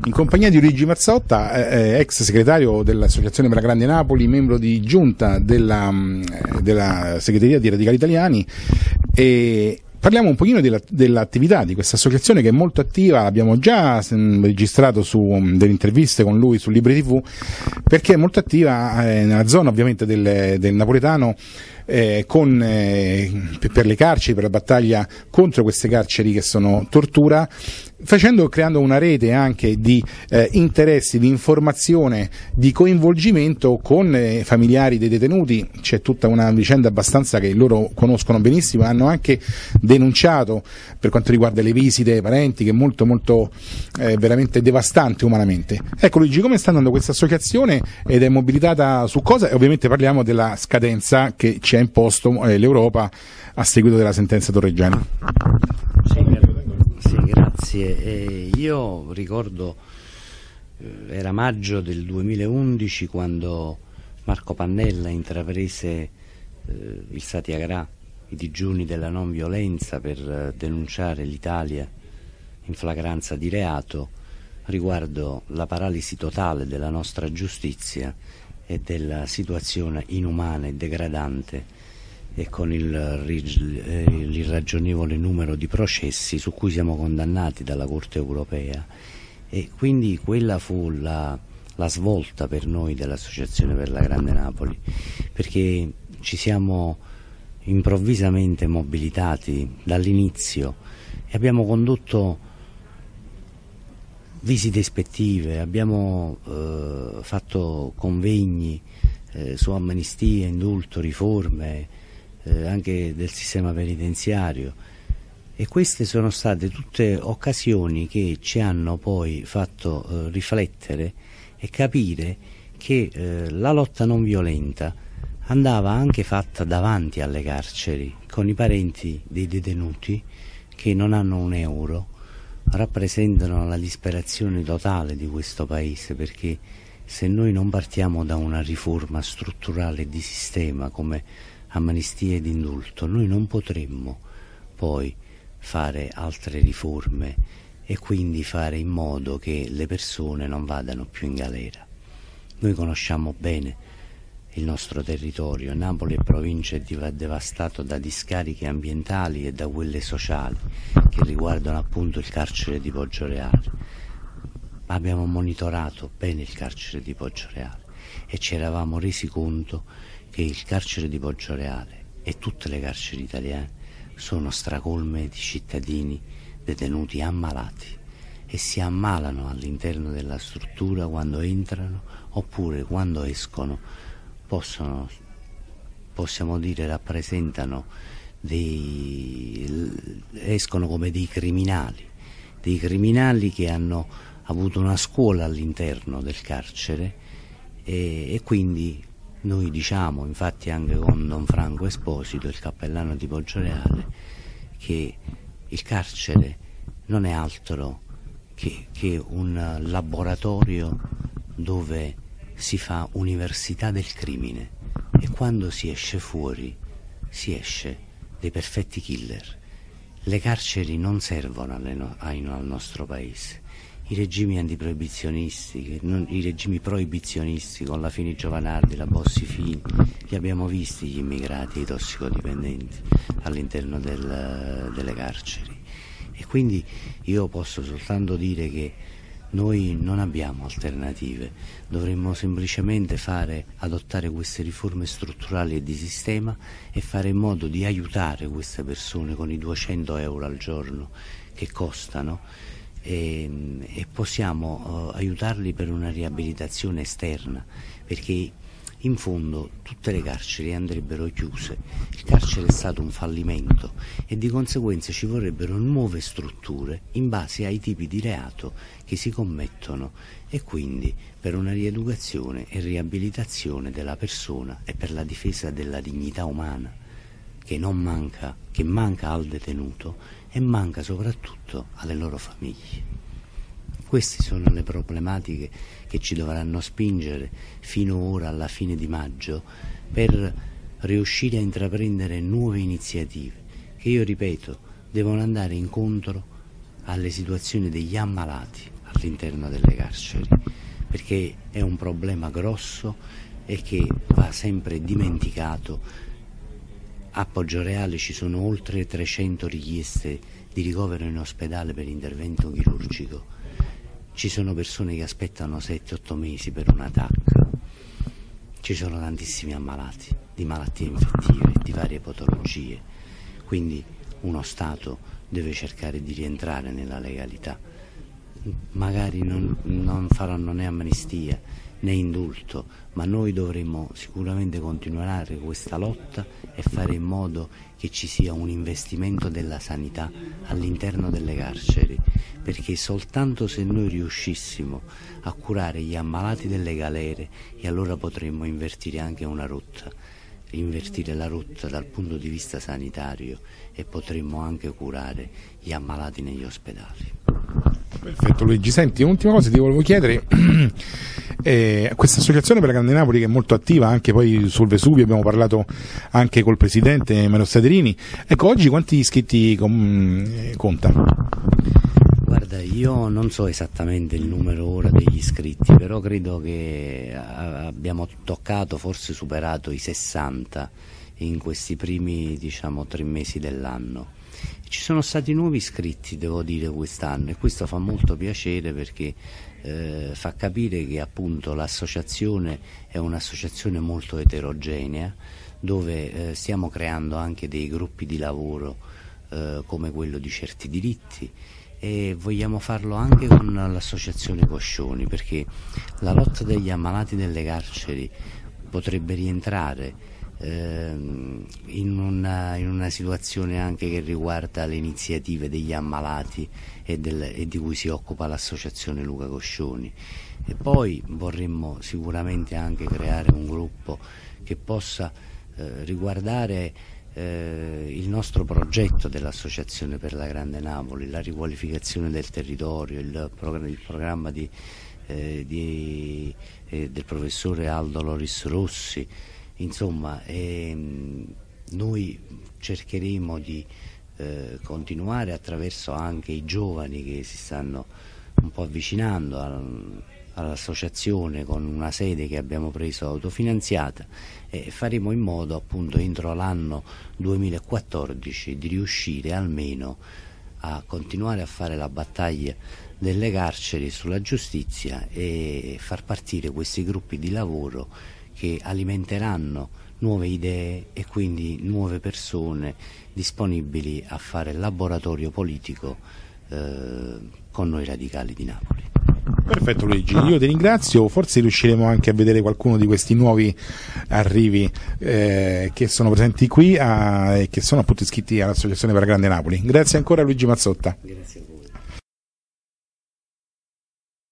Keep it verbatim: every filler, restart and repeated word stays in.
in compagnia di Luigi Mazzotta, eh, ex segretario dell'Associazione per la Grande Napoli, membro di giunta della, della segreteria di Radicali Italiani, e parliamo un pochino della, dell'attività di questa associazione, che è molto attiva. Abbiamo già mh, registrato su, um, delle interviste con lui su Libri tivù, perché è molto attiva eh, nella zona ovviamente del, del napoletano, eh, con, eh, per le carceri, per la battaglia contro queste carceri che sono tortura, facendo, creando una rete anche di eh, interessi, di informazione, di coinvolgimento con eh, familiari dei detenuti. C'è tutta una vicenda abbastanza che loro conoscono benissimo, hanno anche denunciato per quanto riguarda le visite ai parenti, che è molto molto eh, veramente devastante umanamente. Ecco Luigi, come sta andando questa associazione ed è mobilitata su cosa? E ovviamente parliamo della scadenza che ci ha imposto eh, l'Europa a seguito della sentenza Torreggiani. Sì, sì, grazie. Eh, io ricordo, eh, era maggio del duemilaundici quando Marco Pannella intraprese eh, il Satyagraha, i digiuni della non violenza, per eh, denunciare l'Italia in flagranza di reato riguardo la paralisi totale della nostra giustizia e della situazione inumana e degradante, e con il, l'irragionevole numero di processi su cui siamo condannati dalla Corte europea. E quindi quella fu la, la svolta per noi dell'Associazione per la Grande Napoli, perché ci siamo improvvisamente mobilitati dall'inizio e abbiamo condotto visite ispettive, abbiamo eh, fatto convegni eh, su amnistia, indulto, riforme eh, anche del sistema penitenziario, e queste sono state tutte occasioni che ci hanno poi fatto eh, riflettere e capire che eh, la lotta non violenta andava anche fatta davanti alle carceri, con i parenti dei detenuti che non hanno un euro, rappresentano la disperazione totale di questo paese, perché se noi non partiamo da una riforma strutturale di sistema come amnistia ed indulto, noi non potremmo poi fare altre riforme e quindi fare in modo che le persone non vadano più in galera. Noi conosciamo bene il nostro territorio. Napoli e provincia è devastato da discariche ambientali e da quelle sociali che riguardano appunto il carcere di Poggioreale. Abbiamo monitorato bene il carcere di Poggioreale e ci eravamo resi conto che il carcere di Poggioreale e tutte le carceri italiane sono stracolme di cittadini detenuti ammalati, e si ammalano all'interno della struttura quando entrano, oppure quando escono possono, possiamo dire, rappresentano dei, escono come dei criminali, dei criminali che hanno avuto una scuola all'interno del carcere, e, e quindi noi diciamo, infatti anche con Don Franco Esposito, il cappellano di Poggioreale, che il carcere non è altro che, che un laboratorio dove si fa università del crimine, e quando si esce fuori si esce dei perfetti killer. Le carceri non servono alle no, ai, al nostro paese. I regimi antiproibizionisti, non, i regimi proibizionisti con la Fini Giovanardi, la Bossi-Fini, li abbiamo visti gli immigrati e i tossicodipendenti all'interno del, delle carceri. E quindi io posso soltanto dire che noi non abbiamo alternative, dovremmo semplicemente fare, adottare queste riforme strutturali e di sistema e fare in modo di aiutare queste persone con i duecento euro al giorno che costano, e, e possiamo uh, aiutarli per una riabilitazione esterna, perché in fondo tutte le carceri andrebbero chiuse. Il carcere è stato un fallimento e di conseguenza ci vorrebbero nuove strutture in base ai tipi di reato che si commettono, e quindi per una rieducazione e riabilitazione della persona e per la difesa della dignità umana che non manca, che manca al detenuto e manca soprattutto alle loro famiglie. Queste sono le problematiche che ci dovranno spingere fino ora alla fine di maggio per riuscire a intraprendere nuove iniziative che, io ripeto, devono andare incontro alle situazioni degli ammalati, all'interno delle carceri, perché è un problema grosso e che va sempre dimenticato. A Poggioreale ci sono oltre trecento richieste di ricovero in ospedale per intervento chirurgico, ci sono persone che aspettano sette otto mesi per una T A C, ci sono tantissimi ammalati di malattie infettive, di varie patologie, quindi uno Stato deve cercare di rientrare nella legalità. Magari non, non faranno né amnistia né indulto, ma noi dovremo sicuramente continuare questa lotta e fare in modo che ci sia un investimento della sanità all'interno delle carceri, perché soltanto se noi riuscissimo a curare gli ammalati delle galere, e allora potremmo invertire anche una rotta, invertire la rotta dal punto di vista sanitario, e potremmo anche curare gli ammalati negli ospedali. Perfetto Luigi, senti, un'ultima cosa ti volevo chiedere, eh, questa associazione per la Grande Napoli che è molto attiva anche poi sul Vesuvio, abbiamo parlato anche col presidente Mario Staderini, ecco, oggi quanti iscritti com- conta? Guarda, io non so esattamente il numero ora degli iscritti, però credo che abbiamo toccato, forse superato i sessanta in questi primi, diciamo, tre mesi dell'anno. Ci sono stati nuovi iscritti, devo dire, quest'anno, e questo fa molto piacere, perché eh, fa capire che appunto l'associazione è un'associazione molto eterogenea, dove eh, stiamo creando anche dei gruppi di lavoro eh, come quello di Certi Diritti, e vogliamo farlo anche con l'associazione Coscioni, perché la lotta degli ammalati delle carceri potrebbe rientrare In una, in una situazione anche che riguarda le iniziative degli ammalati e, del, e di cui si occupa l'associazione Luca Coscioni. E poi vorremmo sicuramente anche creare un gruppo che possa eh, riguardare eh, il nostro progetto dell'Associazione per la Grande Napoli, la riqualificazione del territorio, il, prog- il programma di, eh, di, eh, del professore Aldo Loris Rossi. Insomma, ehm, noi cercheremo di eh, continuare attraverso anche i giovani che si stanno un po' avvicinando al, all'associazione, con una sede che abbiamo preso autofinanziata, e faremo in modo appunto entro l'anno duemilaquattordici di riuscire almeno a continuare a fare la battaglia delle carceri sulla giustizia e far partire questi gruppi di lavoro che alimenteranno nuove idee e quindi nuove persone disponibili a fare laboratorio politico eh, con noi radicali di Napoli. Perfetto Luigi, io ti ringrazio, forse riusciremo anche a vedere qualcuno di questi nuovi arrivi eh, che sono presenti qui e che sono appunto iscritti all'Associazione per la Grande Napoli. Grazie ancora Luigi Mazzotta. Grazie.